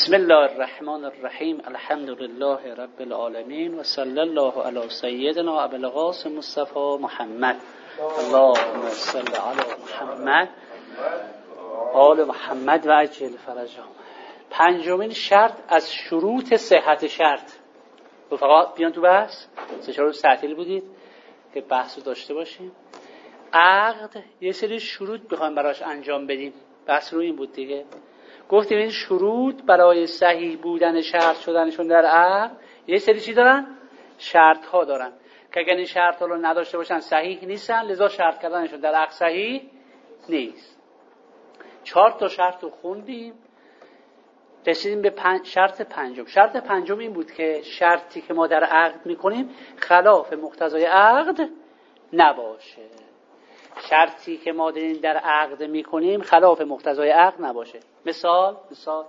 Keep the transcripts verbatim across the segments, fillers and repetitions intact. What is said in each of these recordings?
بسم الله الرحمن الرحیم. الحمد لله رب العالمین و صلی الله علی سیدنا ابی القاسم مصطفی محمد. اللهم صل علی محمد آل محمد و عجل فرجهم. پنجمین شرط از شروط صحت شرط. رفقا بیان تو بحث. سه چهار روز تعطیل بودید که بحثو داشته باشیم. عقد یه سری شروط بخوایم براش انجام بدیم. بحث رو این بود دیگه. گفتیم این شروط برای صحیح بودن شرط شدنشون در عقد یه سری چی دارن؟ شرط ها دارن که اگر این شرط ها رو نداشته باشن صحیح نیستن، لذا شرط کردنشون در عقد صحیح نیست. چهار تا شرط رو خوندیم، رسیدیم به پنج شرط پنجم. شرط پنجم این بود که شرطی که ما در عقد میکنیم خلاف مقتضای عقد نباشه. شرطی که ما در عقد میکنیم خلاف مقتضای عقد نباشه. مثال مثال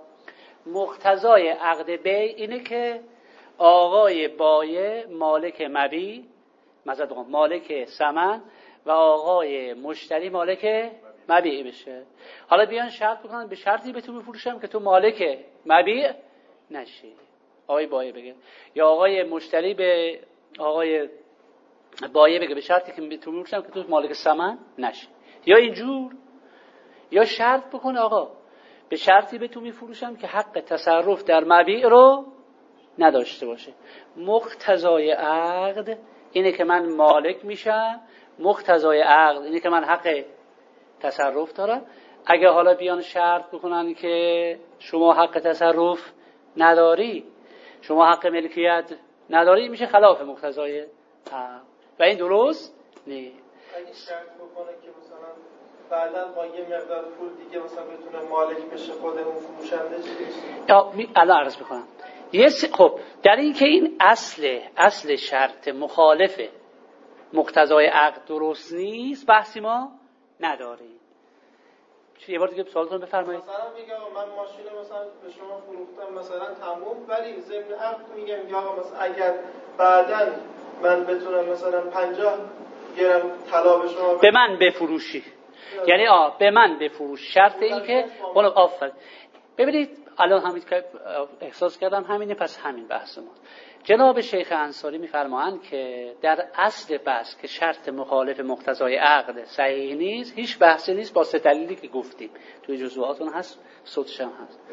مقتضای عقد بیع اینه که آقای بایع مالک مبیع، مثلا مالک ثمن، و آقای مشتری مالک مبیع بشه. حالا بیان شرط بکنن به شرطی به تو بفروشم که تو مالک مبیع نشی. آقای بایع بگه یا آقای مشتری به آقای بایع بگه به شرطی که تو میفروشم که تو مالک ثمن نشی. یا اینجور، یا شرط بکنه آقا به شرطی به تو میفروشم که حق تصرف در مبیع رو نداشته باشه. مقتضای عقد اینه که من مالک میشم، مقتضای عقد اینه که من حق تصرف دارم. اگه حالا بیان شرط بکنن که شما حق تصرف نداری، شما حق ملکیت نداری، میشه خلاف مقتضای عقد و این درست نیست. اگه شرط بکنه که مثلا بعداً با یه مقدار پول دیگه مثلا بتونه مالک بشه خود اون فروشنده چیه؟ یا الان عرض میکنم. یه خب در این که این اصل اصل شرط مخالف مقتضای عقد درست نیست، بحثی ما نداریم. چه یه بار دیگه سوالتون بفرمایید. مثلا میگه من ماشین مثلا به شما فروختم مثلا تموم، ولی ضمن عقد میگم که آقا مثلا اگر بعداً من بتونم مثلا پنجاه گرم طلا به شما به من بفروشی، یعنی آه به من بفروش. شرط این که بالا آفر. ببینید الان همین که احساس کردم همینه، پس همین بحث ما. جناب شیخ انصاری میفرمایند که در اصل بحث که شرط مخالف مقتضای عقد صحیح نیست، هیچ بحثی نیست با سه دلیلی که گفتیم توی جزوهاتون هست، صوتش هم هست.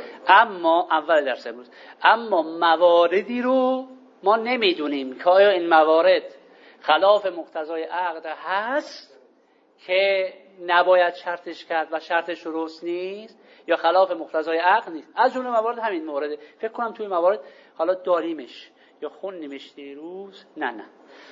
اما اول درس امروز اما مواردی رو ما نمیدونیم که آیا این موارد خلاف مقتضای عقد هست که نباید شرطش کرد و شرطش درست نیست، یا خلاف مقتضای عقد نیست. از جمله موارد همین مورده. فکر کنم توی موارد حالا داریمش یا خوندیمش دیروز. نه نه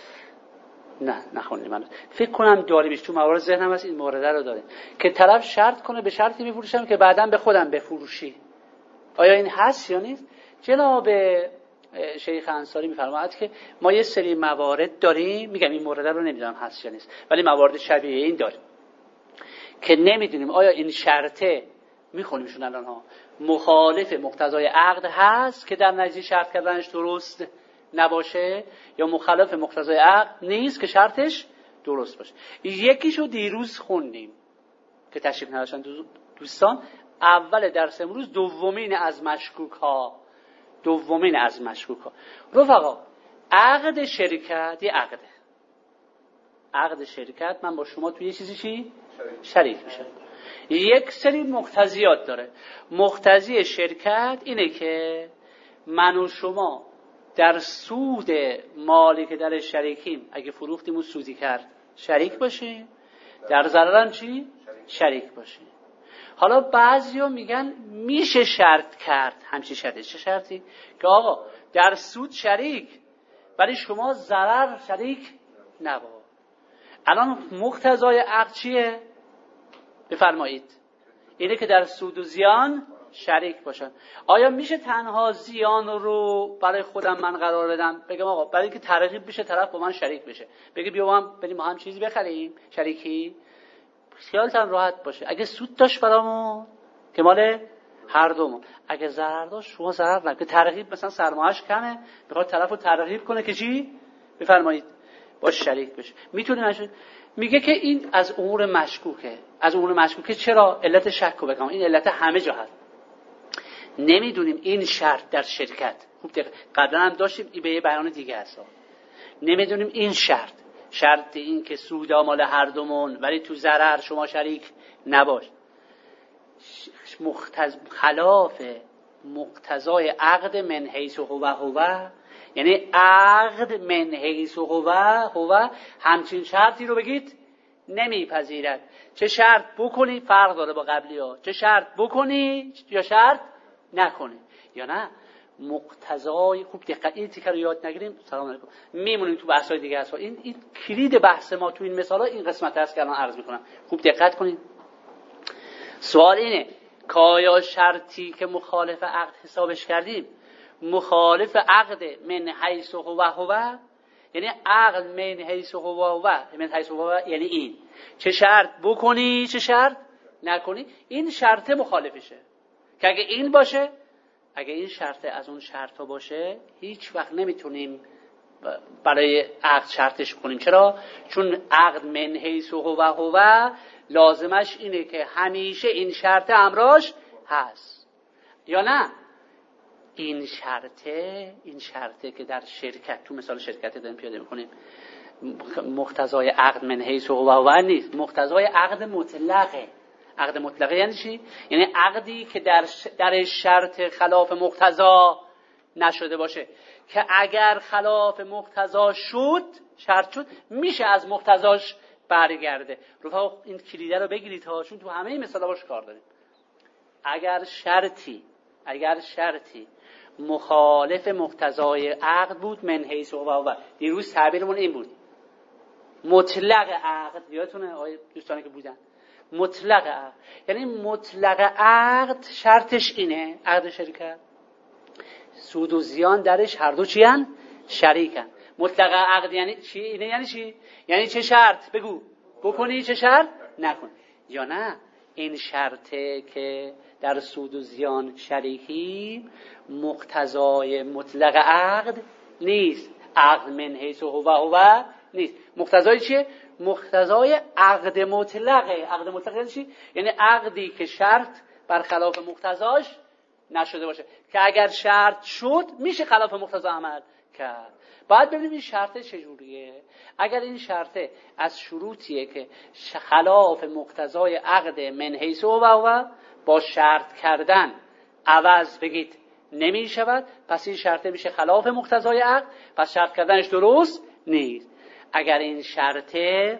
نه نخوندیم من. فکر کنم داریمش تو موارد ذهنم هست، این مورد رو داره که طرف شرط کنه به شرطی میفروشم که بعداً به خودم بفروشی. آیا این هست یا نیست؟ جناب شیخ انصاری میفرماید که ما یه سری موارد داریم، میگم این مورد رو نمیدونم هست یا نیست، ولی موارد شبیه این داریم که نمیدونیم آیا این شرطه میخونیمشون الان ها مخالف مقتضای عقد هست که در نتیجه شرط کردنش درست نباشه، یا مخالف مقتضای عقد نیست که شرطش درست باشه. یکیشو دیروز خوندیم که تشریف نداشتن دوستان. اول درس امروز دومین از مشکوک ها دومین از مشکوک ها رفقا، عقد شرکت یه عقده. عقد شرکت من با شما توی یه چیزی چی؟ شریک میشم. یک سری مقتضیات داره. مقتضی شرکت اینه که من و شما در سود مالی که در شریکیم، اگه فروختیم و سودی کرد شریک باشیم، در ضررم چی؟ شریک باشیم. حالا بعضیا میگن میشه شرط کرد همچین شرطی. چه شرطی؟ که آقا در سود شریک ولی شما ضرر شریک نبا. الان مقتضای عقد چیه؟ بفرمایید. اینه که در سود و زیان شریک باشن. آیا میشه تنها زیان رو برای خودم من قرار بدم، بگم آقا برای اینکه ترغیب بشه طرف با من شریک بشه، بگه بیا با هم بریم ما هم چیزی بخریم شریکی، خیالتان راحت باشه. اگه سود داشت برامون که مال هر دومون، اگه ضرر داشت شما ضرر نکنید. ترغیب مثلا سرمایه‌اش کمه، میخواد طرفو ترغیب کنه که چی؟ بفرمایید باش شریک بشه. میتونه میگه که این از امور مشکوکه. از امور مشکوکه چرا؟ علت شک رو بگم. این علت همه جا هست. نمیدونیم این شرط در شرکت، خوب قبلا هم داشتیم این به یه بیان دیگه هست، نمیدونیم این شرط شرط این که سودا مال هر دومون ولی تو ضرر شما شریک نباش، مختز... خلاف مقتضای عقد من حیث هو هو، یعنی عقد من حیث هو هو همچین شرطی رو بگید نمیپذیرد. چه شرط بکنی فرق داره با قبلی ها، چه شرط بکنی یا شرط نکنی یا نه مقتضای. خوب دقت این تیکه رو یاد نگیریم سلام علیکم میمونیم تو بحث‌های دیگه هست. این این کلید بحث ما تو این مثالا این قسمت هست که الان عرض میکنم، خوب دقت کنید. سوال اینه که آیا شرطی که مخالف عقد حسابش کردیم مخالف عقد من حیث هو هو، یعنی عقد من حیث هو هو من حیث هو هو یعنی این چه شرط بکنی چه شرط نکنی، این شرط مخالفشه. که اگه این باشه، اگه این شرط از اون شرط ها باشه هیچ وقت نمیتونیم برای عقد شرطش کنیم. چرا؟ چون عقد من حیث هو هو لازمش اینه که همیشه این شرط امراش هست یا نه. این شرطه این شرطه که در شرکت، تو مثال شرکت داریم پیاده میکنیم، مقتضای عقد من حیث هو هو نیست، مقتضای عقد مطلقه. عقد مطلقه یعنی چی؟ یعنی عقدی که در در شرط خلاف مقتضا نشده باشه، که اگر خلاف مقتضا شد شرط شد میشه از مقتضاش برگرده. رفقا این کلیده رو بگیرید ها، چون تو همه این مثالا باش کار داریم. اگر شرطی اگر شرطی مخالف مقتضای عقد بود من حیث هو هو، دیروز تعبیرمون این بود مطلق عقد، یادتونه آقای دوستانی که بودن مطلق عقد، یعنی مطلق عقد شرطش اینه، عقد شرکت سود و زیان درش هر دو چی هن؟ شریکن. مطلق عقد یعنی چی؟ اینه یعنی چی؟ یعنی چه شرط بگو بکنی چه شرط نکن یا نه. این شرطه که در سود و زیان شریکی مقتضای مطلق عقد نیست، عقد من حیث هو هو نیست. مقتضای چیه؟ مقتضای عقد مطلقه. عقد مطلق یعنی چی؟ یعنی عقدی که شرط برخلاف مقتضاش نشده باشه، که اگر شرط شد میشه خلاف مقتضا عمل کرد. باید ببینیم این شرطه چجوریه. اگر این شرطه از شروطیه که خلاف مقتضای عقد من حیث هو هو با شرط کردن عوض بگید نمی شود، پس این شرطه میشه خلاف مقتضای عقد، پس شرط کردنش درست نیست. اگر این شرطه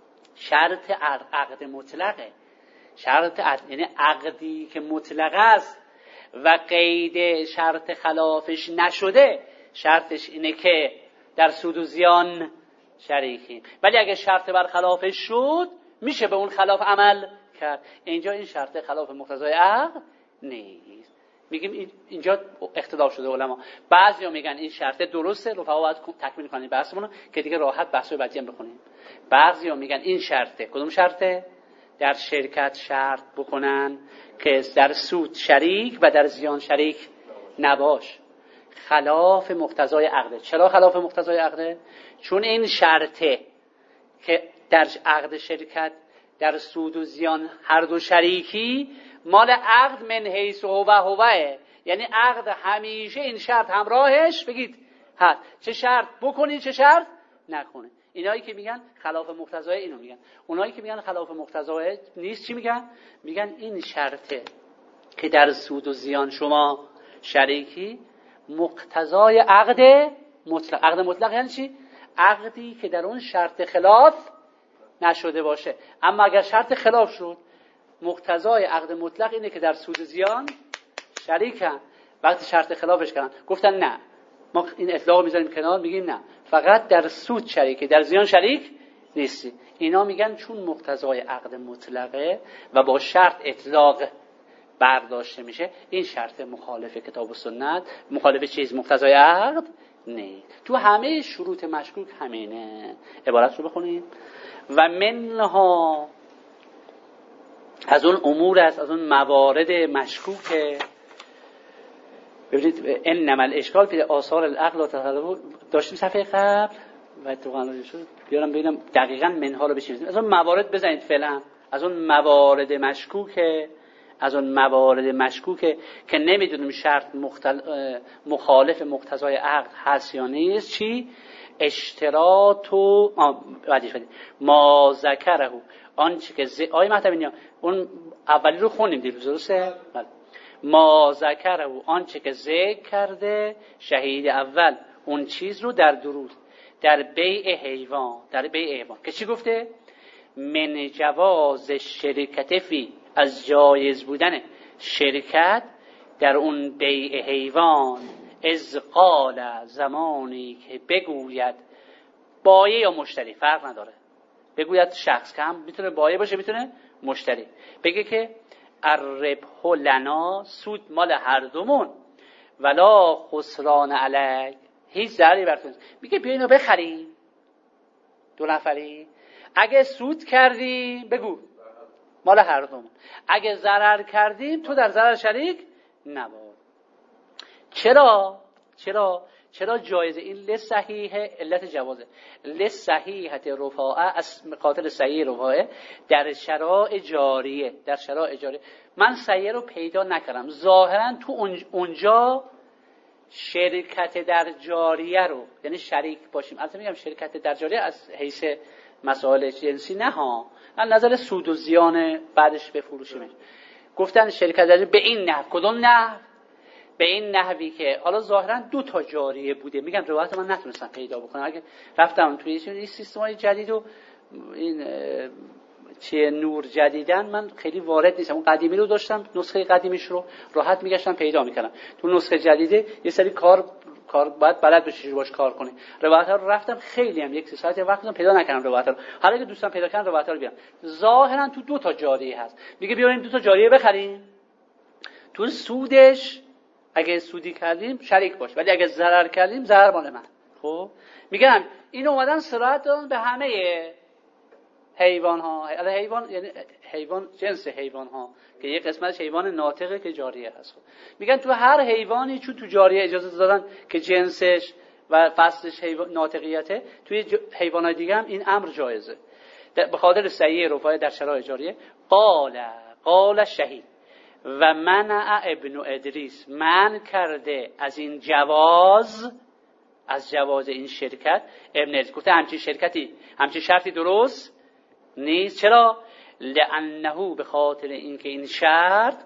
شرط عقد مطلقه، شرط عقد یعنی عقدی که مطلق است و قید شرط خلافش نشده، شرطش اینه که در سود و زیان شریکیم، ولی اگه شرط بر خلافش شد میشه به اون خلاف عمل کرد. اینجا این شرط خلاف مقتضای عقد نیست. میگیم اینجا اختلاف شده علما. بعضیا میگن این شرط درسته، رفقا باید تکمیل کنیم بحثمون که دیگه راحت بحثو بعدی هم بخونیم. بعضیا میگن این شرطه. کدوم شرطه؟ در شرکت شرط بکنن که در سود شریک و در زیان شریک نباش. خلاف مقتضای عقده. چرا خلاف مقتضای عقده؟ چون این شرطه که در عقد شرکت در سود و زیان هر دو شریکی مال عقد من حیث هو هوه، یعنی عقد همیشه این شرط همراهش بگید هست، چه شرط بکنی چه شرط نکنه. اینایی که میگن خلاف مقتضای اینو میگن. اونایی که میگن خلاف مقتضای نیست چی میگن؟ میگن این شرطه که در سود و زیان شما شریکی مقتضای عقد مطلق. عقد مطلق یعنی چی؟ عقدی که در اون شرط خلاف نشده باشه. اما اگر شرط خلاف شد، مقتضای عقد مطلق اینه که در سود و زیان شریکن. وقتی شرط خلافش کردن گفتن نه، ما این اطلاق میذاریم کنار، میگیم نه فقط در سود شریکه، در زیان شریک نیستی. اینا میگن چون مقتضای عقد مطلقه و با شرط اطلاق برداشته میشه، این شرط مخالف کتاب و سنت، مخالف چیز مقتضای عقد نیست. تو همه شروط مشکوک همینه. عبارت رو بخونیم. و منها، از اون امور است، از اون موارد مشکوکه. ببینید انما الاشکال فی آثار العقل و تطلب، داشتیم صفحه قبل و تو قانون شد بیارم ببینم دقیقاً منها رو بشیم. از اون موارد بزنید فعلا، از اون موارد مشکوکه از اون موارد مشکوکه که نمیدونیم شرط مختل... مخالف مقتضای عقد هست یا نیست. چی؟ اشتراط و ما ذکره، آنچه که ز... آیه مهدوی اون اولی رو خوندیم دیروز، درسته؟ بله. ما ذکره و آنچه که ذکر کرده شهید اول اون چیز رو در درود در بیع حیوان، در بیع حیوان که چی گفته؟ من جواز شرکت فی، از جایز بودن شرکت در اون بیع حیوان، از قال، زمانی که بگوید بایع یا مشتری، فرق نداره، بگوید شخص، که هم میتونه بایع باشه میتونه مشتری، بگه که الربح لنا، سود مال هر دومون، ولا خسران علیک، هیچ ضرری بر تو نیست. میگه بیا اینو بخریم دو نفری، اگه سود کردیم بگو مال هر دومون، اگه ضرر کردیم تو در ضرر شریک نباش. چرا؟ چرا؟ چرا جایزه؟ این لصحیح، علت جوازه لصحیحت رفاعه، از خاطر صحیح رفاعه در شرایع جاریه، در شرایع جاریه. من صحیح رو پیدا نکردم، ظاهرا تو اونجا شرکت در جاریه رو، یعنی شریک باشیم، البته میگم شرکت در جاریه از حیث مسائل جنسی نه ها، از نظر سود و زیان بعدش بفروشیمش. گفتن شرکت در جاریه به این نحو. کدوم نحو؟ به این نحوی که حالا ظاهرا دو تا جاریه بوده. میگم روایت من نتونستم پیدا بکنم، اگه رفتم توی این سیستم‌های جدید و این چیه نور جدیدن من خیلی وارد نیستم. اون قدیمی رو داشتم، نسخه قدیمیش رو راحت میگشتم پیدا میکردم. تو نسخه جدیده یه سری کار کار باید بلد بشی باش کار کنی. روایت ها رو رفتم خیلی هم یک ساعت وقت پیدا نکردم روایت رو. حالا که دوستان پیدا کردن روایت رو بیارم. ظاهرا تو دو تا جاریه هست. میگه بیاریم دو تا جاریه بخریم. تو سودش اگه سودی کردیم شریک باش، ولی اگه ضرر کردیم ضرر مال من. خب میگم این اومدن صراحت دادن به همه حیوان ها. حیوان یعنی حیوان جنس حیوان ها که یک قسمتش حیوان ناطقه که جاریه هست. میگن تو هر حیوانی چون تو جاریه اجازه دادن که جنسش و فصلش حیوان ناطقیته، توی حیوانات دیگه هم این امر جایزه. به خاطر صحیح رفاعه در شرایع جاریه. قال قال شهید و منع ابن ادریس، من کرده از این جواز، از جواز این شرکت ابن ادریس. گفته همچین شرکتی همچین شرطی درست نیست. چرا؟ لانه، به خاطر اینکه این شرط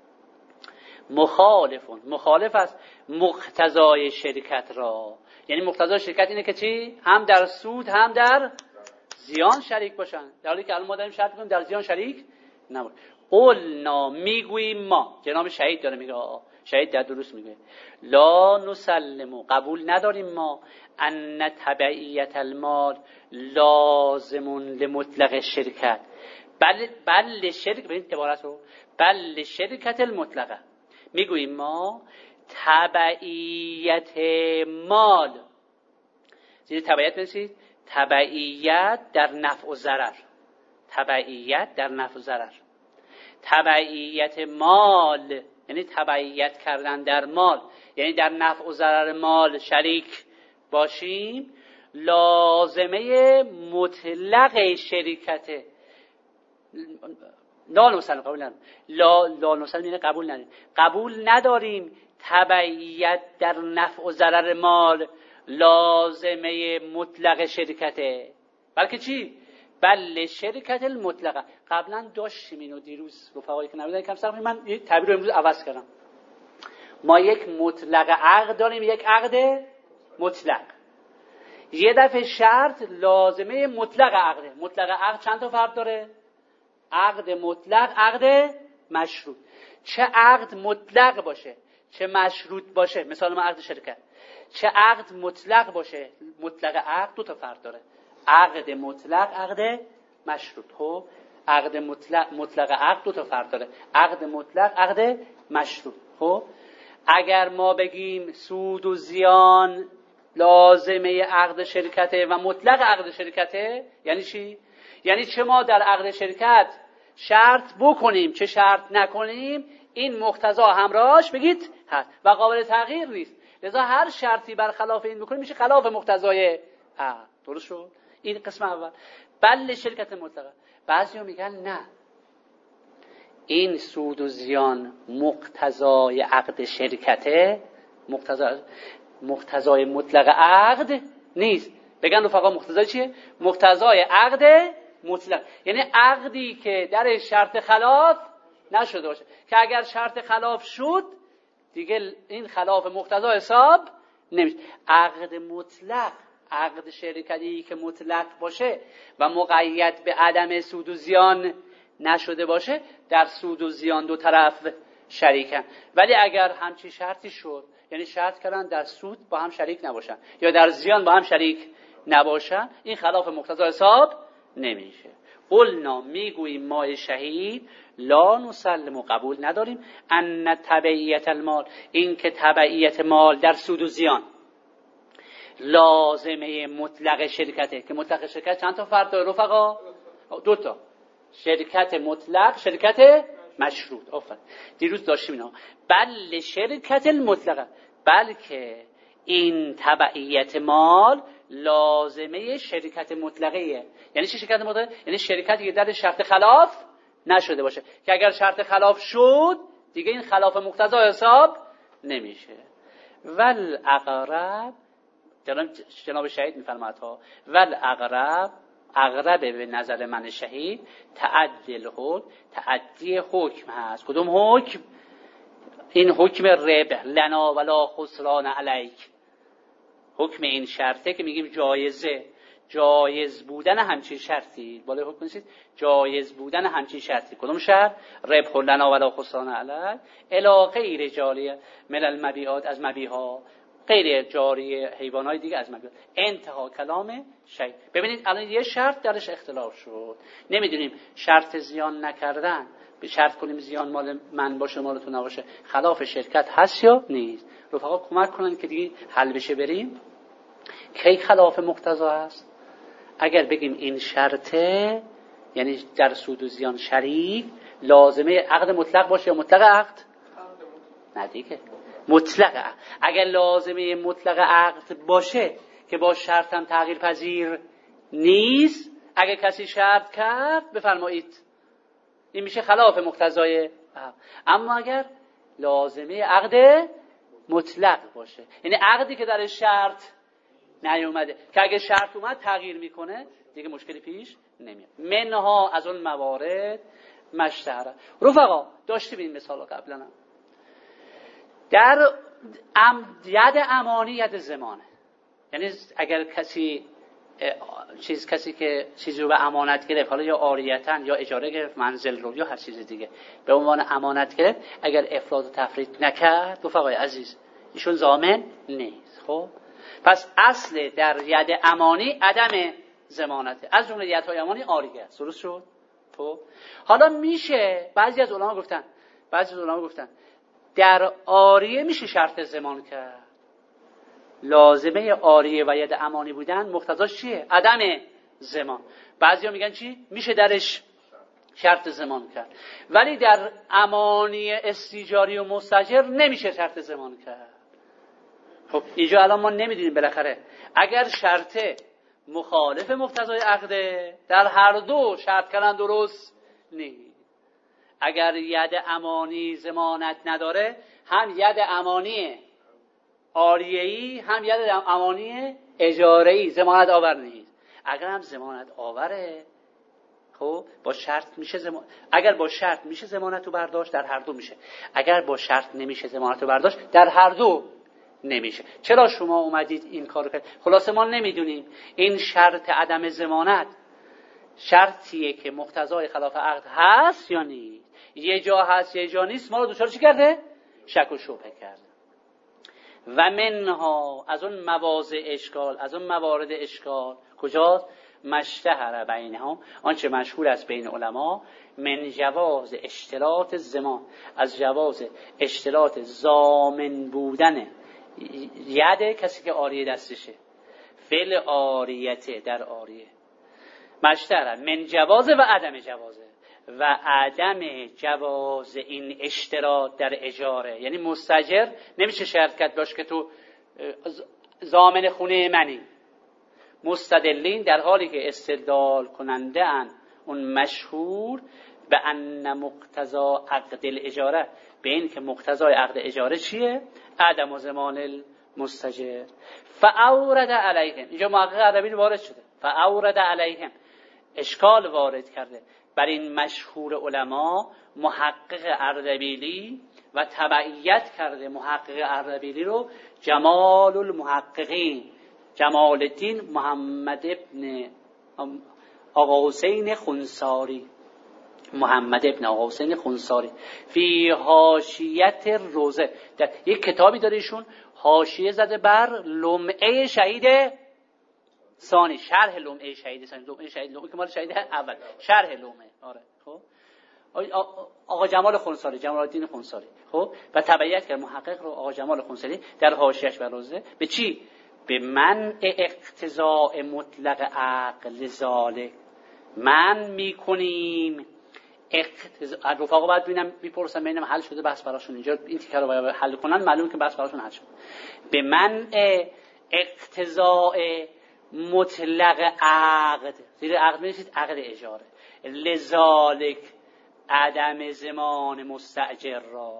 مخالفون، مخالف است مقتضای شرکت را. یعنی مقتضای شرکت اینه که چی؟ هم در سود هم در زیان شریک باشن، در حالی که الان ما داریم شرط می‌کنیم در زیان شریک نباش. قلنا، میگوییم ما، جناب شهید داره میگه، شهید در درست میگه، لا نسلمو، قبول نداریم ما، ان تبعیت المال لازم لمطلق شرکت، بل بل شرک، به این عبارت رو بل شرکت المطلقه، میگوییم ما تبعیت مال، زیر تبعیت بنویسید، تبعیت در نفع و ضرر، تبعیت در نفع و ضرر، تبعیت مال یعنی تبعیت کردن در مال، یعنی در نفع و ضرر مال شریک باشیم، لازمه مطلق شرکته. لا نسلم، قبول نداریم. لا لا نسلم یعنی قبول نداریم. قبول نداریم تبعیت در نفع و ضرر مال لازمه مطلق شرکته، بلکه چی؟ بل شرکت المطلقه. قبلا داشتیم اینو دیروز رفقایی که نبودن کم سر، من یه تعبیر رو امروز عوض کردم. ما یک مطلق عقد داریم، یک عقد مطلق. یه دفعه شرط لازمه مطلق عقده. مطلق عقد چند تا فرق داره؟ عقد مطلق، عقد مشروط. چه عقد مطلق باشه چه مشروط باشه، مثال ما عقد شرکت، چه عقد مطلق باشه، مطلق عقد دو تا فرق داره، عقد مطلق، عقد مشروط. خب عقد مطلق، مطلق عقد دو تا فرق داره، عقد مطلق، عقد مشروط. خب اگر ما بگیم سود و زیان لازمه عقد شرکته و مطلق عقد شرکته، یعنی چی؟ یعنی چه ما در عقد شرکت شرط بکنیم چه شرط نکنیم، این مقتضا همراهش بگید هست و قابل تغییر نیست. لذا هر شرطی برخلاف این بکنیم میشه خلاف مقتضای عقد. درست شد؟ این قسم اول. بل شرکت مطلقه. بعضیا میگن نه، این سود و زیان مقتضای عقد شرکته، مقتضای مقتضای مطلق عقد نیست. بگن رفقا مقتضای چیه؟ مقتضای عقد مطلق، یعنی عقدی که در شرط خلاف نشده باشه، که اگر شرط خلاف شد دیگه این خلاف مقتضا حساب نمیشه. عقد مطلق، عقد شرکتی که مطلق باشه و مقید به عدم سود و زیان نشده باشه، در سود و زیان دو طرف شریکن. ولی اگر همچی شرطی شد، یعنی شرط کردن در سود با هم شریک نباشن یا در زیان با هم شریک نباشن، این خلاف مقتضا حساب نمیشه. قلنا میگوییم ما شهید لا نسلم و قبول نداریم ان تبعیت المال، این که تبعیت مال در سود و زیان لازمه مطلق شرکته. که مطلق شرکت چند تا فرد داره رفقا؟ دو تا، شرکت مطلق، شرکت مشروط. آفرین، دیروز داشتیم اینا. بل شرکت المطلقه، بلکه این تبعیت مال لازمه شرکت مطلقه. یعنی چه شرکت مطلقه؟ یعنی شرکتی که در شرط خلاف نشده باشه، که اگر شرط خلاف شد دیگه این خلاف مقتضا حساب نمیشه. ول اقرب، جناب شهید میفرماد ها، ول اقرب، اقرب به نظر من شهید تعدی الحکم، تعدی حکم هست. کدوم حکم؟ این حکم ربح لنا ولا خسران علیک، حکم این شرطه که میگیم جایزه، جایز بودن همچین شرطی، بالای حکم نیست، جایز بودن همچین شرطی. کدوم شرط؟ ربح لنا ولا خسران علیک الی غیر جاریه من المبیعات، از مبیعها، غیر جاری حیوانات دیگه از مبیعات. انتها کلام شیء. ببینید الان یه شرط درش اختلاف شد، نمیدونیم شرط زیان نکردن، به شرط کنیم زیان مال من باشه مال تو نباشه، خلاف شرکت هست یا نیست؟ رفقا کمک کنن که دیگه حل بشه بریم. کی خلاف مقتضا هست؟ اگر بگیم این شرطه، یعنی در سود و زیان شریک، لازمه عقد مطلق باشه یا مطلق عقد؟ نه دیگه مطلق عقد. اگر لازمه مطلق عقد باشه که با شرط هم تغییر پذیر نیست، اگر کسی شرط کرد بفرمایید این میشه خلاف مقتضای عقد. اما اگر لازمه عقد مطلق باشه، یعنی عقدی که در شرط نیومده، که اگه شرط اومد تغییر میکنه، دیگه مشکلی پیش نمیاد. منها از اون موارد مشتهره. رفقا داشتیم این مثال قبلا هم. در ام ید امانی ید زمانه، یعنی اگر کسی چیز کسی که چیزی رو به امانت گرفت، حالا یا عاریتاً یا اجاره گرفت منزل رو یا هر چیز دیگه به عنوان امانت گرفت، اگر افراط و تفریط نکرد رفقای عزیز ایشون ضامن نیست. خب پس اصل در ید امانی عدم ضمانته، از جمله یدهای امانی عاریه است. درست شد؟ خب حالا میشه، بعضی از علما گفتن بعضی از علما گفتن در عاریه میشه شرط ضمان کرد. لازمه عاریه و ید امانی بودن مقتضاش چیه؟ عدم ضمان. بعضیا میگن چی؟ میشه درش شرط ضمان کرد. ولی در امانی استیجاری و مستاجر نمیشه شرط ضمان کرد. خب اینجا الان ما نمیدونیم بالاخره اگر شرط مخالف مقتضای عقده، در هر دو شرط کردن درست نیست. اگر ید امانی ضمانت نداره، هم ید امانی عاریه‌ای هم ید امانی اجاره‌ای ضمانت آور نیست. اگر هم ضمانت آوره، خب با شرط میشه زمان... اگر با شرط میشه ضمانت رو برداشت، در هر دو میشه. اگر با شرط نمیشه ضمانت رو برداشت، در هر دو نمیشه. چرا شما اومدید این کارو کرد؟ خلاصه ما نمیدونیم این شرط عدم ضمانت شرطیه که مقتضای خلاف عقد هست یا نیست. یه جا هست یه جا نیست، ما رو دچار چی کرده؟ شک و شبهه کرده. و منها از اون مواضع اشکال، از اون موارد اشکال کجاست؟ مشتهر بینهم، آنچه مشهور است بین علما، من جواز اشتراط زمان، از جواز اشتراط ضامن بودن ید کسی که عاریه دستشه، فعل عاریته در عاریه، مشتهر من جواز و عدم جوازه، و عدم جواز این اشتراط در اجاره. یعنی مستاجر نمیشه شرط کرد باش که تو ضامن خونه منی. مستدلین در حالی که استدلال کننده ان اون مشهور به ان مقتضا عقد الاجاره، به این که مقتضای عقد اجاره چیه؟ عدم زمان المستجر. فاورد علیهم، اینجا محقق اردبیلی وارد شده، فاورد علیهم اشکال وارد کرده بر این مشهور علما محقق اردبیلی و تبعیت کرده محقق اردبیلی رو جمال المحققین جمال الدین محمد ابن آقا حسین خنساری، محمد ابن آقا حسین خنساری فی حاشیت روزه، در یک کتابی داره ایشون حاشیه زده بر لمعه شهید ثانی، شرح لمعه شهید ثانی، لمعه شهید لمعه که مال شهید اول، شرح لمعه. آره خب آقا جمال خنساری، جمال الدین خنساری، خب و تبعیت کرد محقق رو آقا جمال خنساری در حاشیه‌اش بر روزه به چی؟ به منع اقتضاء مطلق عقل ذالک. من میکنیم اقتضاء، رفقا باید ببینم میپرسم ببینم حل شده بحث براشون، اینجا این تیکه رو باید حل کنن، معلوم که بحث براشون حل شد. به منع اقتضاء مطلق عقد، زیر عقد میشید عقد اجاره، لذالک عدم زمان مستأجر را،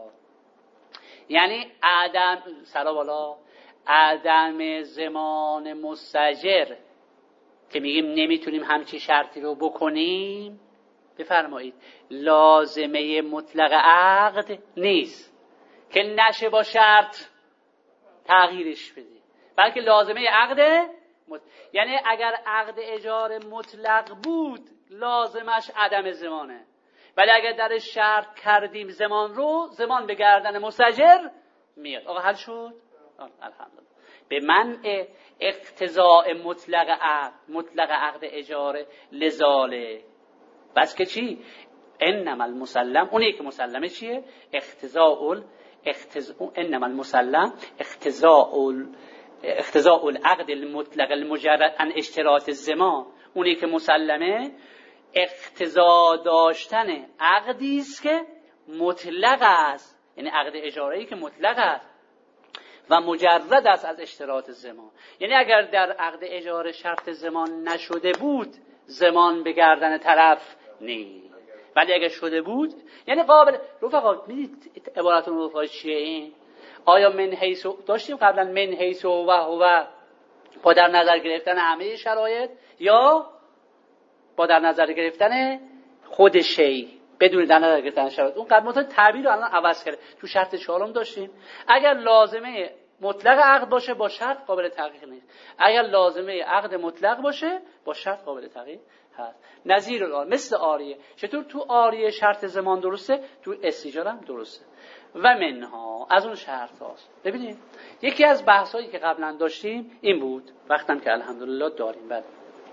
یعنی عدم سلا بالا عدم زمان مستأجر که میگیم نمیتونیم همچی شرطی رو بکنیم، بفرمایید لازمه مطلق عقد نیست که نشه با شرط تغییرش بدی، بلکه لازمه عقد مط... یعنی اگر عقد اجاره مطلق بود لازمش عدم زمانه، ولی اگر در شرط کردیم زمان رو، زمان به گردن مستاجر میاد. آقا حل شد؟ الحمدلله. به منع اقتضاء مطلق عقد، مطلق عقد اجاره لذاله، بس که چی؟ انما المسلم، اونی که مسلمه چیه؟ اقتضاء اقتضاء انما المسلم اقتضاء اقتضاء العقد المطلق المجرد عن اشتراط الزمان، اونی که مسلمه اقتضا داشتن عقدی است که مطلق است، یعنی عقد اجاره‌ای که مطلق است و مجرد است از اشتراط زمان. یعنی اگر در عقد اجاره شرط زمان نشده بود زمان به گردن طرف نیست، ولی اگر شده بود یعنی قابل. رفقا میدید عبارتون رفقا چیه این؟ آیا من حیث داشتیم قبلا من حیث و هو با در نظر گرفتن همه شرایط، یا با در نظر گرفتن خود شی بدون در نظر گرفتن شرایط؟ اون قبل مطلب تعبیر رو الان عوض کرده. تو شرط چهارم داشتیم اگر لازمه مطلق عقد باشه با شرط قابل تغییر نیست، اگر لازمه عقد مطلق باشه با شرط قابل تغییر هست. نظیر الان مثل آریه، چطور تو آریه شرط زمان درسته تو استیجار هم درسته. و منها از اون شرط هاست. ببینید یکی از بحث هایی که قبلا داشتیم این بود، وقتم که الحمدلله داریم. بعد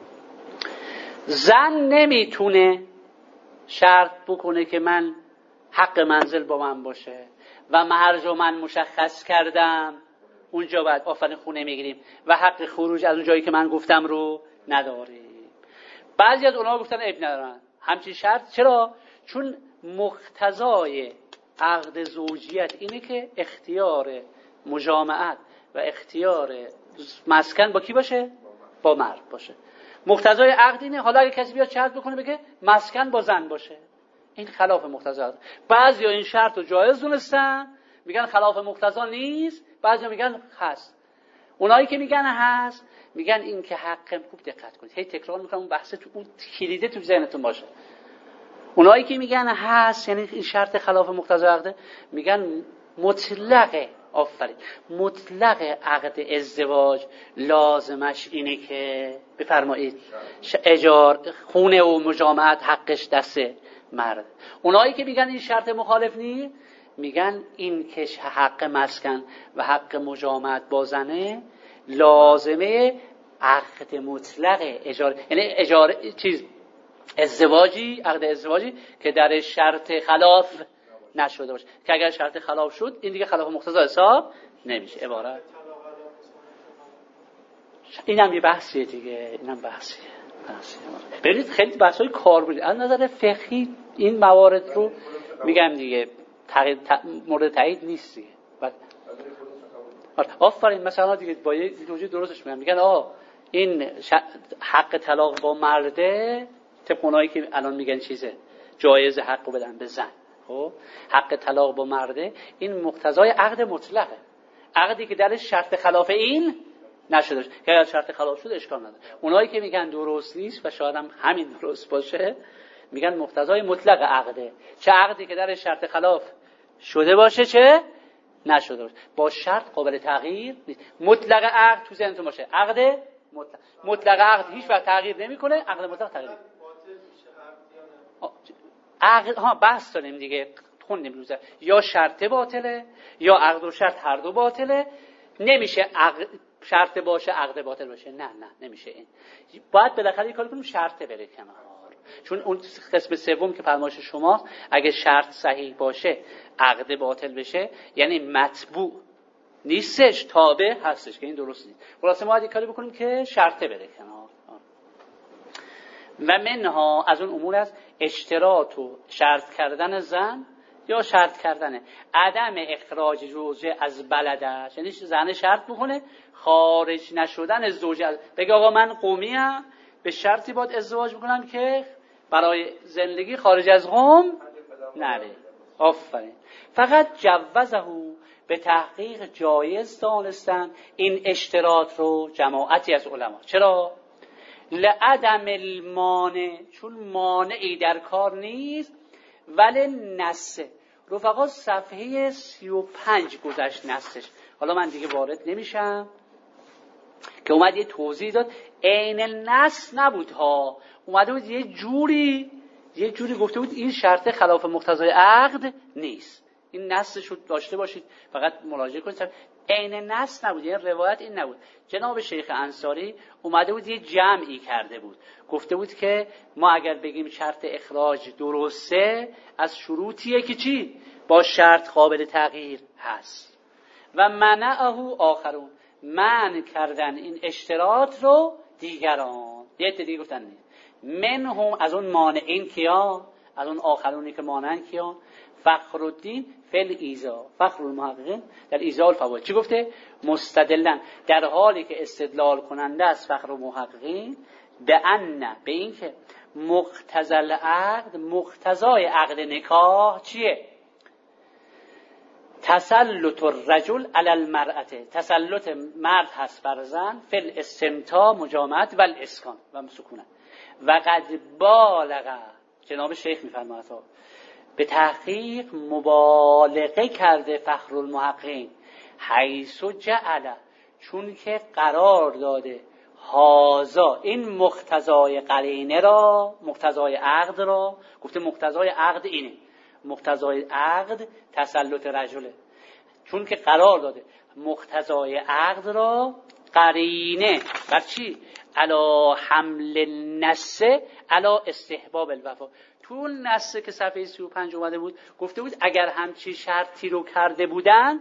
زن نمیتونه شرط بکنه که من حق منزل با من باشه و مهر رو من مشخص کردم، اونجا باید آفرین خونه میگیریم و حق خروج از اون جایی که من گفتم رو نداریم. بعضی از اونها گفتن عیب ندارن همچین شرط. چرا؟ چون مقتضای عقد زوجیت اینه که اختیار مجامعت و اختیار مسکن با کی باشه؟ با مرد باشه. مقتضای عقد اینه. حالا اگه کسی بیاد شرط بکنه بگه مسکن با زن باشه، این خلاف مقتضا است. بعضیا این شرط رو جایز دونستن میگن خلاف مقتضا نیست، بعضیا میگن هست. اونایی که میگن هست میگن این که حق، خوب دقت کنید هی تکرار میکنم اون بحث تو اون کلیده تو ذهنتون باشه. اونایی که میگن هست یعنی این شرط خلاف مقتضا عقد، میگن مطلق، آفرین، مطلق عقد ازدواج لازمش اینه که بفرمایید اجار خونه و مجامعت حقش دست مرد. اونایی که میگن این شرط مخالف نیست میگن این که حق مسکن و حق مجامعت با زنه لازمه عقد مطلق اجاره، یعنی اجاره چیز ازدواجی، عقد ازدواجی که در شرط خلاف نشده باشه، که اگر شرط خلاف شد این دیگه خلاف مقتضا حساب نمیشه. عبارت اینم یه بحثیه دیگه، اینم بحثیه. ببینید خیلی بحث‌های کاربردی از نظر فقهی این موارد رو میگم دیگه مورد تایید نیست دیگه. آفرین مثلا دیگه با یه ایدئولوژی درستش میگن، میگن آ این حق طلاق با مرده طبق اونایی که الان میگن چیزه جایز حقو بدن به زن. خب حق طلاق با مرده، این مقتضای عقد مطلقه، عقدی که درش شرط خلاف این نشده. که اگر شرط خلاف شد اشکال نداره. اونایی که میگن درست نیست و شاید هم همین درست باشه، میگن مقتضای مطلق عقده، چه عقدی که درش شرط خلاف شده باشه چه نشده باشه، با شرط قابل تغییر نیست. مطلق عقد تو ذهنتون باشه، عقد مطلق مطلق عقد هیچ وقت تغییر نمیکنه، عقد مطلق تغییر عقد ها بحث داریم دیگه، خوندیم روزه، یا شرط باطله یا عقد و شرط هر دو باطله، نمیشه عقد شرط باشه عقد باطل باشه، نه نه نمیشه. این باید بالاخره یه کاری کنیم شرط بره کنار، چون اون قسم سوم که فرمایش شما اگه شرط صحیح باشه عقد باطل بشه، یعنی مطبوع نیستش تابع هستش، که این درست نیست. خلاصه ما باید یه کاری بکنیم که شرط بره کنار. و منها از اون امور است اشتراط و شرط کردن زن یا شرط کردن عدم اخراج زوجه از بلدش، یعنی زن شرط بکنه خارج نشدن زوجه از، بگه آقا من قومی ام به شرطی باید ازدواج بکنم که برای زندگی خارج از قوم نره. آفرین. فقط جوزه به تحقیق جایز دانستن این اشتراط رو جماعتی از علما. چرا؟ لعدم المانع، چون مانعی در کار نیست. ولی نسه رفقا صفحه سی و پنج گذشت نسش، حالا من دیگه وارد نمیشم، که اومد یه توضیح داد. عین النص نبود ها، اومده بود یه جوری یه جوری گفته بود این شرط خلاف مقتضای عقد نیست. این نصش رو داشته باشید، فقط مراجعه کنید. عین نص نبود، یعنی روایت این نبود. جناب شیخ انصاری اومده بود یه جمعی کرده بود، گفته بود که ما اگر بگیم شرط اخراج درسته، از شروطیه که چی؟ با شرط قابل تغییر هست. و منعه آخرون، منع کردن این اشتراط رو دیگران. یه دیگه گفتن منهم، از اون مانعین کیا؟ از اون آخرونی که مانعن کیا؟ فخرالدین فل ایزا، فخر المحققین در ایزا الفواید چی گفته؟ مستدلن، در حالی که استدلال کننده است فخر المحققین به ان، به این که مقتضی العقد، مقتضای عقد نکاح چیه؟ تسلط الرجل علی المرأة، تسلط مرد هست بر زن، فل استمتاع مجامعت و الاسکان و سکونت. و قد بالغ، جناب شیخ میفرماید به تحقیق مبالغه کرده فخر المحققین، حیث جعل، چون که قرار داده هازا، این مقتضای قرینه را، مقتضای عقد را، گفته مقتضای عقد اینه، مقتضای عقد تسلط رجله، چون که قرار داده مقتضای عقد را قرینه بر چی؟ علا حمل النص علا استحباب الوفا. تو نص که صفحه سی و پنج اومده بود گفته بود اگر همچی شرطی رو کرده بودن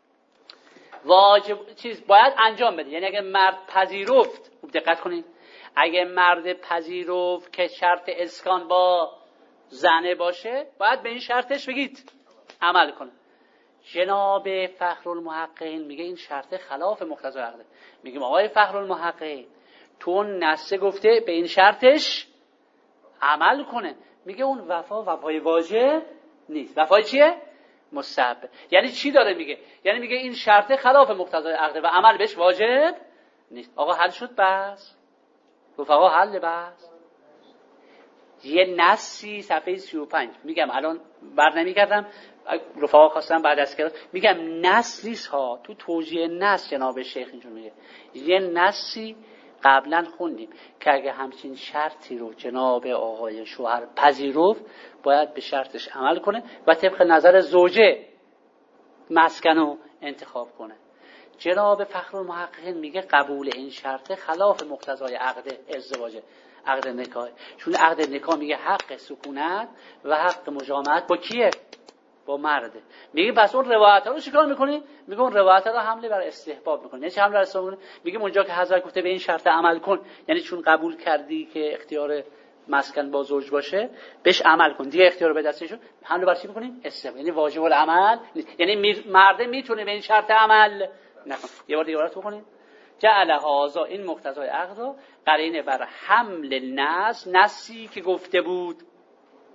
واجب چیز باید انجام بده، یعنی اگر مرد پذیرفت، خوب دقت کنید، اگر مرد پذیرفت که شرط اسکان با زنه باشه باید به این شرطش بگید عمل کنه. جناب فخر المحققین میگه این شرط خلاف مقتضای عقده. میگیم آقای فخر المحققین تو نص گفته به این شرطش عمل کنه، میگه اون وفا وفای واجب نیست، وفای چیه؟ مستحب. یعنی چی داره میگه؟ یعنی میگه این شرط خلاف مقتضای عقده و عمل بهش واجب نیست. آقا حل شد بس؟ رفقا حل بس؟ یه نصی صفحه سی و پنج میگم الان بر نمیگردم، رفقا خواستم بعد از کلاس میگم نص نیست ها، تو توجیه نص جناب شیخ اینجور میگه یه نصی قبلا خوندیم که اگه همچین شرطی رو جناب آقای شوهر پذیرفت باید به شرطش عمل کنه و طبق نظر زوجه مسکن رو انتخاب کنه. جناب فخر المحققین میگه قبول این شرط خلاف مقتضای عقد ازدواجه، عقد نکاح، چون عقد نکاح میگه حق سکونت و حق مجامعت با کیه؟ با مرده. میگه پس اون روایت ها رو چیکار میکنی؟ میگه اون روایت ها رو حمله بر استحباب میکنی. یعنی چه حمله بر استحباب میکنی؟ میگه اونجا که حضرت گفته به این شرط عمل کن، یعنی چون قبول کردی که اختیار مسکن با زوج باشه بهش عمل کن، دیگه اختیار به دستشون، حمله بر چی میکنیم؟ استحباب. یعنی واجب العمل، یعنی مرده میتونه به این شرط عمل نکنه. یه بار دیگه عبارت بکنیم جعل هذا، این مقتضای عقد قرینه بر حمل النص، نصی که گفته بود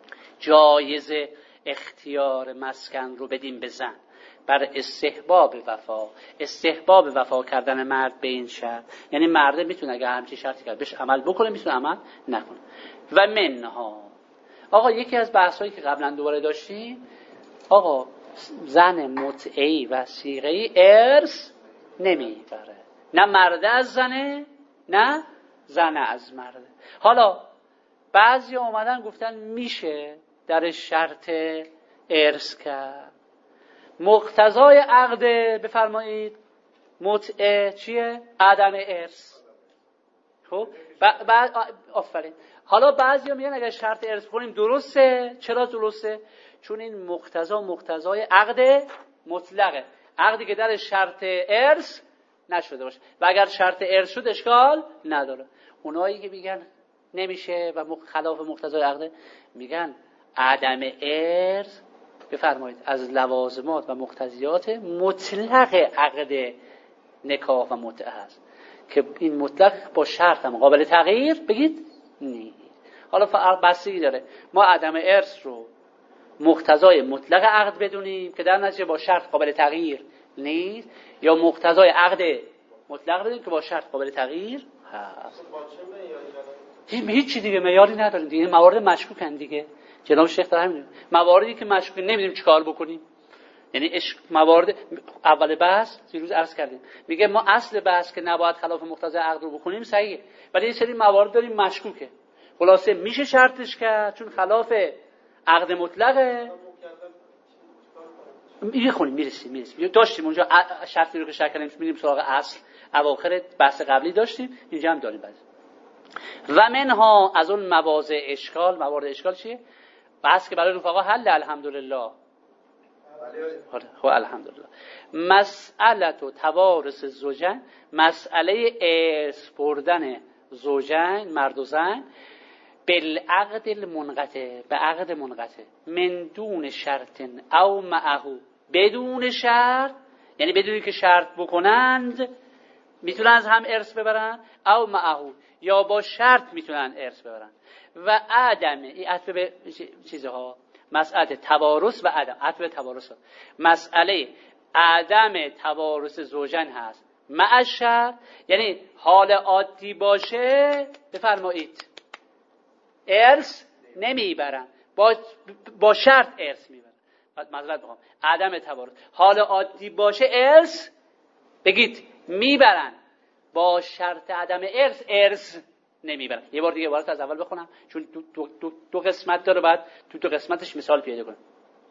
جایز اختیار مسکن رو بدیم به زن بر استحباب وفا، استحباب وفا کردن مرد به این شرط، یعنی مرد میتونه اگه همچین شرطی کرد بهش عمل بکنه، میتونه عمل نکنه. و منها، آقا یکی از بحثایی که قبلا دوباره داشتیم، آقا زن متعی و صیغه‌ای ارث نمیبره، نه مرد از زنه نه زن از مرده. حالا بعضی اومدن گفتن میشه در شرط ارث کرد. مقتضای عقد بفرمایید متعه چیه؟ عدم ارث. خب بعد آفرین. حالا بعضیا میگن اگر شرط ارث کنیم درسته. چرا درسته؟ چون این مقتضا مقتضای عقد مطلقه، عقدی که در شرط ارث نشده باشه و اگر شرط ارث شد اشکال نداره. اونایی که میگن نمیشه و خلاف مقتضای عقد، میگن عدم ارث بفرمایید از لوازمات و مقتضیات مطلق عقد نکاح و متعه است که این مطلق با شرط هم قابل تغییر بگید نیست. حالا بستگی داره ما عدم ارث رو مقتضای مطلق عقد بدونیم که در نتیجه با شرط قابل تغییر نیست، یا مقتضای عقد مطلق بدونیم که با شرط قابل تغییر هست. هیچ چی دیگه معیاری نداریم دیگه، موارد مشکوکن دیگه. جناب شیخ داره همین مواردی که مشکوک نمیدونیم چیکار بکنیم. یعنی موارد اول بحث دیروز عرض کردیم، میگه ما اصل بحث که نباید خلاف مقتضای عقد رو بکنیم صحیحه، ولی یه سری موارد داریم مشکوکه. خلاصه میشه شرطش کرد چون خلاف عقد مطلقه. میخونیم میرسیم میرسیم داشتیم اونجا شرطی رو که شرط کردیم، میریم سراغ اصل. اواخر بحث قبلی داشتیم، اینجا هم داریم بعد. و منها از اون مواضع اشکال، موارد اشکال چیه؟ بحث که برای رفقا حل الحمدلله. خب الحمدلله. مسئله و توارث زوجین، مسئله ارث بردن زوجین مرد و زن، بالعقد المنقطع، به عقد منقطع، من دون شرط او معه، بدون شرط، یعنی بدون که شرط بکنند میتونن از هم ارث ببرن، او معه، یا با شرط میتونن ارث ببرن. و عدم، این عطف به چیزها، مسئله توارث و عدم، عطف به توارث، مسئله عدم توارث زوجین هست مع شرط، یعنی حال عادی باشه بفرمایید ارث نمیبرن، با با شرط ارث میبرن. معذرت میخوام، عدم توارث حال عادی باشه ارث بگید میبرن، با شرط عدم ارث ارث نمیبرن. یه بار دیگه عبارت از اول بخونم چون دو, دو, دو, دو قسمت داره، بعد تو دو قسمتش مثال پیدا کنم.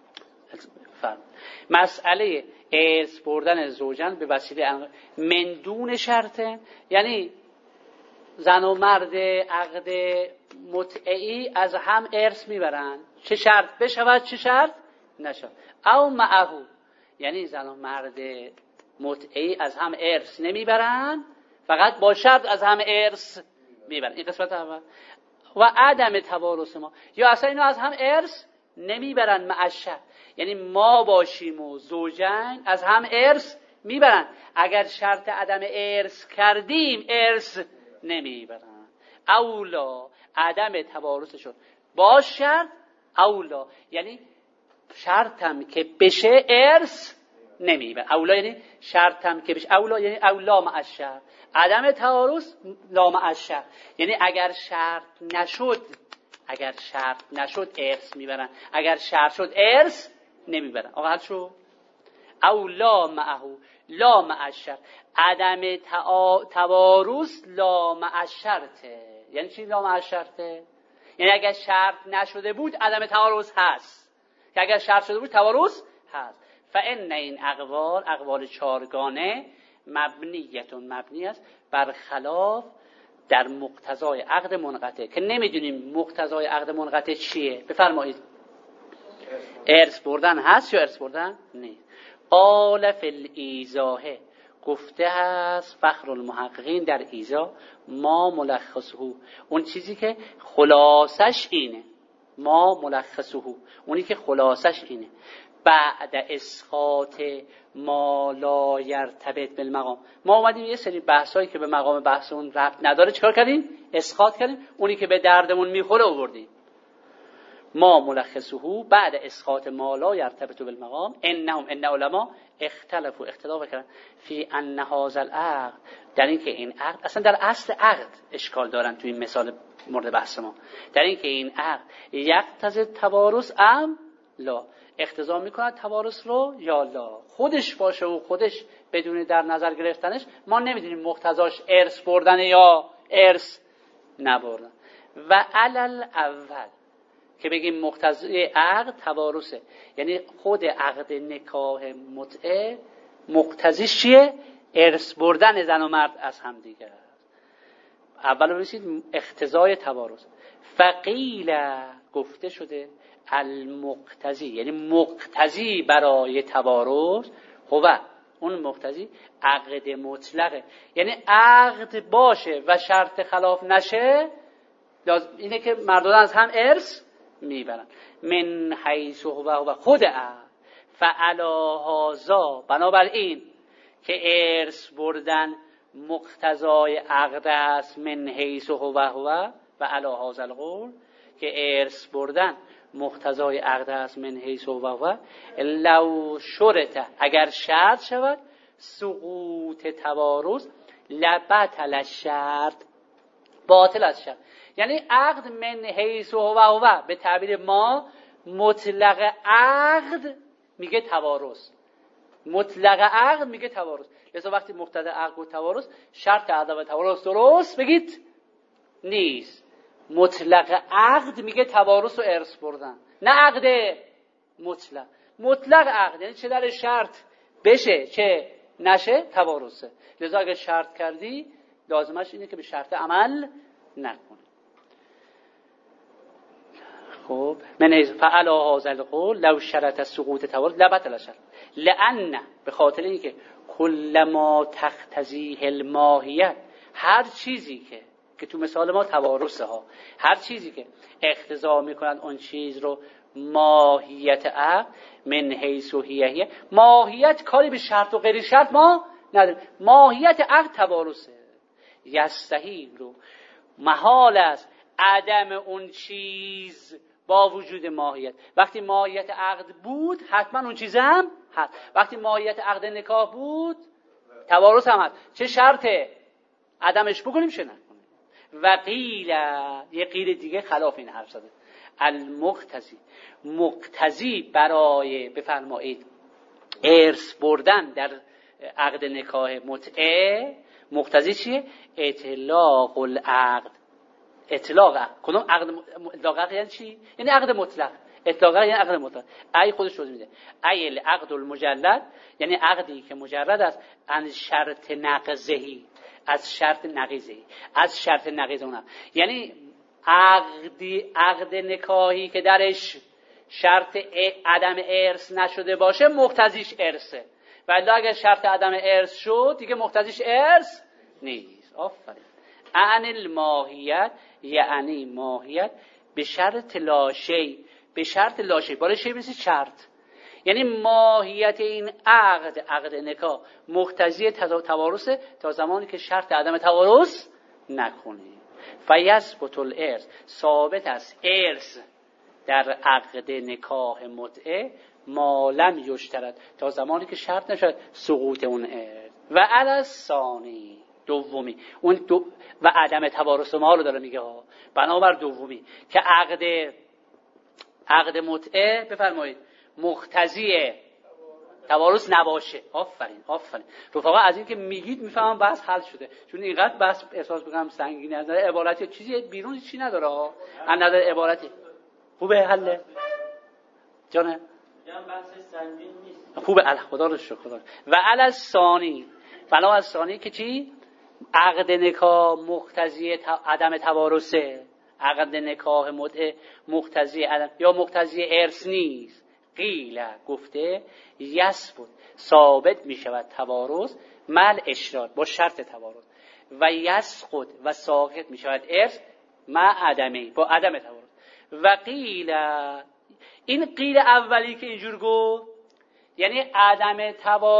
فرم مسئله ارث بردن زوجن به وسیله من دون شرطه، یعنی زن و مرد عقد متعی از هم ارث میبرن، چه شرط بشود چه شرط نشود. او معه، یعنی زن و مرد متعی از هم ارث نمیبرن، فقط با شرط از هم ارث میبرن. این قسمت اول. و عدم توارث ما، یا اصلا اینا از هم ارث نمیبرن مع شرط، یعنی ما باشیم و زوجین از هم ارث میبرن، اگر شرط عدم ارث کردیم ارث نمیبرن. اولا عدم توارثشون با شرط، اولا یعنی شرطم که بشه ارث نمیبرن. اولا یعنی شرطم که بشه، اولا یعنی اولا مع شرط، عدم تعارض لا مع شرط، یعنی اگر شرط نشد، اگر شرط نشد ارث میبرن، اگر شرط شد ارث نمیبرن. آقا حل شو؟ او لا معه لا مع شرط، عدم تعارض لا مع شرطه. یعنی چی لا مع شرطه؟ یعنی اگر شرط نشده بود عدم تعارض هست، که اگر شرط شده بود تعارض هست. فان این اقوال، اقوال چارگانه، مبنیتون مبنی است بر خلاف در مقتضای عقد منقطع، که نمیدونیم مقتضای عقد منقطع چیه. بفرمایید ارث بردن هست یا ارث بردن نیست. قال فی الایضاح، گفته هست فخر المحققین در ایضاح، ما ملخصه، اون چیزی که خلاصش اینه، ما ملخصه، اونی که خلاصش اینه، بعد اسقاط ما لا یرتبط بالمقام. ما اومدیم یه سری بحثایی که به مقام بحثمون ربط نداره چیکار کردیم؟ اسقاط کردیم، اونی که به دردمون میخوره آوردیم. ما ملخصه بعد اسقاط ما لا یرتبط بالمقام انهم ان علما اختلفوا اختلاف کردن فی ان هذا العقد، در اینکه این عقد اصلا در اصل عقد اشکال دارن تو این مثال مورد بحث ما، در اینکه این عقد یقتضی توارث ام لا، اقتضا میکند توارث رو یا لا، خودش باشه و خودش بدون در نظر گرفتنش ما نمیدونیم مقتضاش ارث بردن یا ارث نبردن. و علل اول که بگیم مقتضی عقد توارثه، یعنی خود عقد نکاح متعه مقتضیش چیه؟ ارث بردن زن و مرد از هم دیگه. اول ببینید اقتضای توارث. فقیل گفته شده المقتضی، یعنی مقتضی برای توارث هو، اون مقتضی عقد مطلقه، یعنی عقد باشه و شرط خلاف نشه، اینه که مردان از هم ارث میبرن. من حیث هو و خود عقد فعلا هذا، بنابراین که ارث بردن مقتضای عقد است، من حیث هو و و علا هذا القول، که ارث بردن مقتضای عقد است، من حیث هو و لو شرط، اگر شرط شود سقوط توارث لبطل الشرط، باطل از شرط. یعنی عقد من حیث هو و به تعبیر ما مطلق عقد میگه توارث، مطلق عقد میگه توارث. لذا وقتی مقتضی عقد و توارث، شرط عدم توارث درست بگید نیست. مطلق عقد میگه توارث و ارث بردن، نه عقد مطلق. مطلق عقد یعنی چه در شرط بشه چه نشه توارثه. لذا اگه شرط کردی لازمش اینه که به شرط عمل نکنی. خب من فعلا هذا القول لو شرط سقوط توارث لبطل الشرط، لأن به خاطر اینکه کل ما تقتضیه الماهیت، هر چیزی که که تو مثال ما توارثه ها، هر چیزی که اقتضا میکنن اون چیز رو ماهیت عقد، من حیث و هیه، ماهیت کاری به شرط و غیر شرط ما نداریم، ماهیت عقد توارثه. یستحیل رو محال است عدم اون چیز با وجود ماهیت. وقتی ماهیت عقد بود حتما اون چیز هم هست، وقتی ماهیت عقد نکاح بود توارث هم هست، چه شرطه عدمش بکنیم چه نکنیم. و قیل، یه قیل دیگه خلاف این حرف زده، المقتضی، مقتضی برای بفرمایید ارث بردن در عقد نکاح متعه، مقتضی چیه؟ اطلاق العقد. اطلاق عقد، کدوم عقد؟ اطلاق عقد یعنی چی؟ یعنی عقد مطلق. اطلاق یعنی عقد مطلق. ای خودش رو میده، ای العقد المجلد، یعنی عقدی که مجرد است از شرط نقضهی، از شرط نقیضهی، از شرط نقیض اونم، یعنی عقدی عقد نکاحی که درش شرط عدم ارث نشده باشه مقتضیش ارثه، ولی اگر شرط عدم ارث شد دیگه مقتضیش ارث نیست. آفرین. عن الماهیت یعنی ماهیت به شرط لاشی، به شرط لاشی، بالا شی بسی شرط، یعنی ماهیت این عقد، عقد نکاح مقتضی توارث تا زمانی که شرط عدم توارث نکنی. فیثبت الارث، ثابت است ارث در عقد نکاح متعه ما لم یشترط، تا زمانی که شرط نشد سقوط اون ارث. و علی الثانی، دومی اون دو و عدم توارث ما رو داره میگه ها، بنابر دومی که عقد عقد متعه بفرمایید مقتضی توارث نباشه. آفرین آفرین رفقا، از این که میگید میفهمم بحث حل شده، چون اینقدر بحث احساس بکنم سنگینی از نظر عبارتی چیزی بیرون چی نداره ها، از نظر عبارتی خوبه حله جانه، جان بحث سنگین نیست، خوبه الح خدا رو شکر. خدا. و علی الثانی، بنا از ثانی که چی؟ عقد نکاح مقتضی عدم توارثه، عقد نکاح متعه مقتضی عدم یا مقتضی ارث نیست. قیل گفته یثبت، ثابت می شود توارث مل اشراط، با شرط توارث، و یسقط و ساقط می شود ارث مع عدمی، با عدم توارث. و قیل، این قیل اولی که اینجور گفت یعنی عدم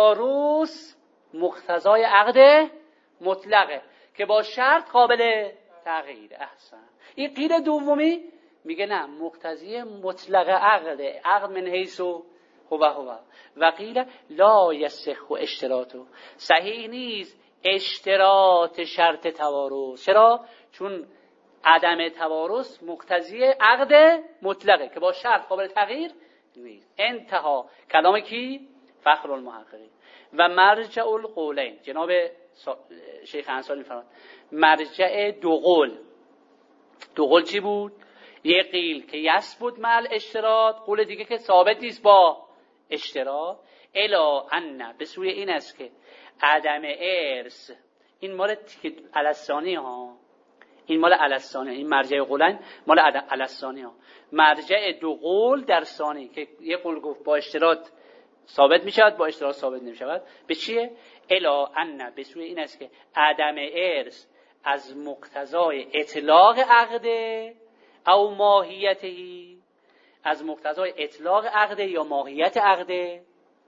توارث مقتضای عقد مطلقه که با شرط قابل تغییر. احسن. این قیل دومی میگه نه، مقتضی مطلق عقده، عقد من حیث هو هو و قیل لا یصح اشتراطه، صحیح نیست اشتراط شرط توارث. چرا؟ چون عدم توارث مقتضی عقد مطلقه که با شرط قابل تغییر نیست. انتها کلام کی؟ فخر المحققین. و مرجع القولین، جناب شیخ انصاری فرمود مرجع دو قول. دو قول چی بود؟ یه قیل که یثبت مع الاشتراط، قول دیگه که ثابت نیست با اشتراط. الا ان، به سوی این است که عدم ارث، این مال الاسانی ها، این مال الاسانی، این مرجع قولن مال الاسانی ها. مرجع دو قول در ثانی که یه قول گفت با اشتراط ثابت می شود، با اشتراط ثابت نمی شود. به چیه؟ الا ان، به سوی این است که عدم ارث از مقتضای اطلاق عقده او ماهیتهی، از مقتضای اطلاق عقده یا ماهیت عقده.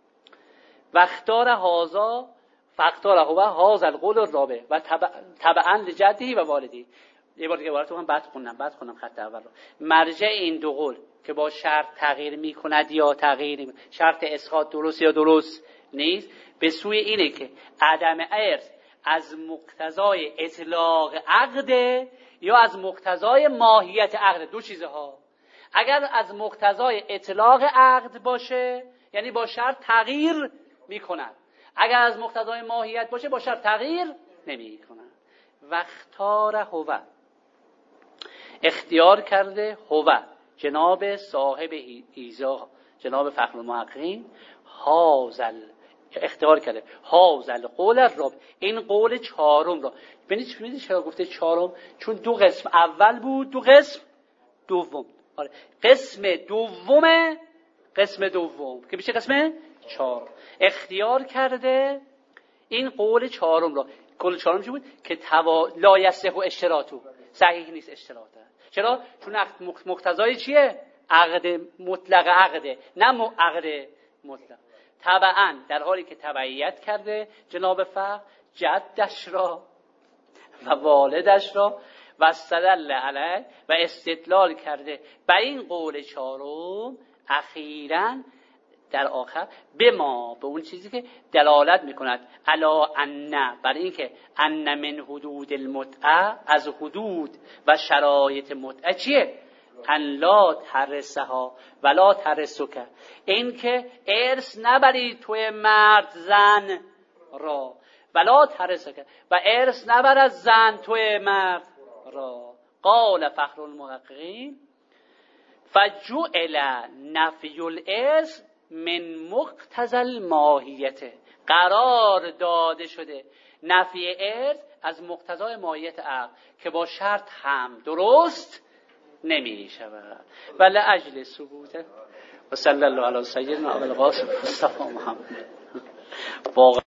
و اختار هازا فاختار هو هاذا القول الرابع و تبعا لجدهی و والدی. یه بار دیگه عبارتو من بعد خوندم بعد خوندم خط اول رو. مرجع این دو قول که با شرط تغییر میکند یا تغییر نمی، شرط اسقاط درست یا درست نیست، به سوی اینه که عدم ارث از مقتضای اطلاق عقده یا از مقتضای ماهیت عقد. دو چیزه ها. اگر از مقتضای اطلاق عقد باشه یعنی با شرط تغییر میکند، اگر از مقتضای ماهیت باشه با شرط تغییر نمیکند. و اختار هو، اختیار کرده هو، جناب صاحب ایزا، جناب فخر المحققین، هازل، اختیار کرده هازل قول الرابع، این قول چهارم را. ببینید ببینید چرا گفته چهارم؟ چون دو قسم اول بود، دو قسم دوم. آره، قسم دوم، قسم دوم که میشه قسم چهارم. اختیار کرده این قول چهارم را. قول چهارم چی بود؟ که توا... لا یصح اشتراطه، صحیح نیست اشتراطه. چرا؟ چون مقتضای چیه؟ عقد مطلق عقده، نه عقد مطلق. تبعاً، در حالی که تبعیت کرده جناب فقه جدش را و والدش را و استدل علیه و استدلال کرده بر این قول چهارم اخیراً در آخر به ما، به اون چیزی که دلالت میکند علا ان، برای این که ان من حدود المتعه، از حدود و شرایط متعه چیه؟ ان لا ترسها ولا ترسک، این که ارث نبری توی مرد زن را، ولا ترسک، و ارث نبر از زن توی مرد را. قال فخر المحققین فجعل نفی الارث من مقتضی الماهیت، قرار داده شده نفی ارث از مقتضای ماهیت عقل که با شرط هم درست نمی شود. ولی اجل ثبوته و صلی الله علی سیدنا ابو القاسم مصطفی محمد.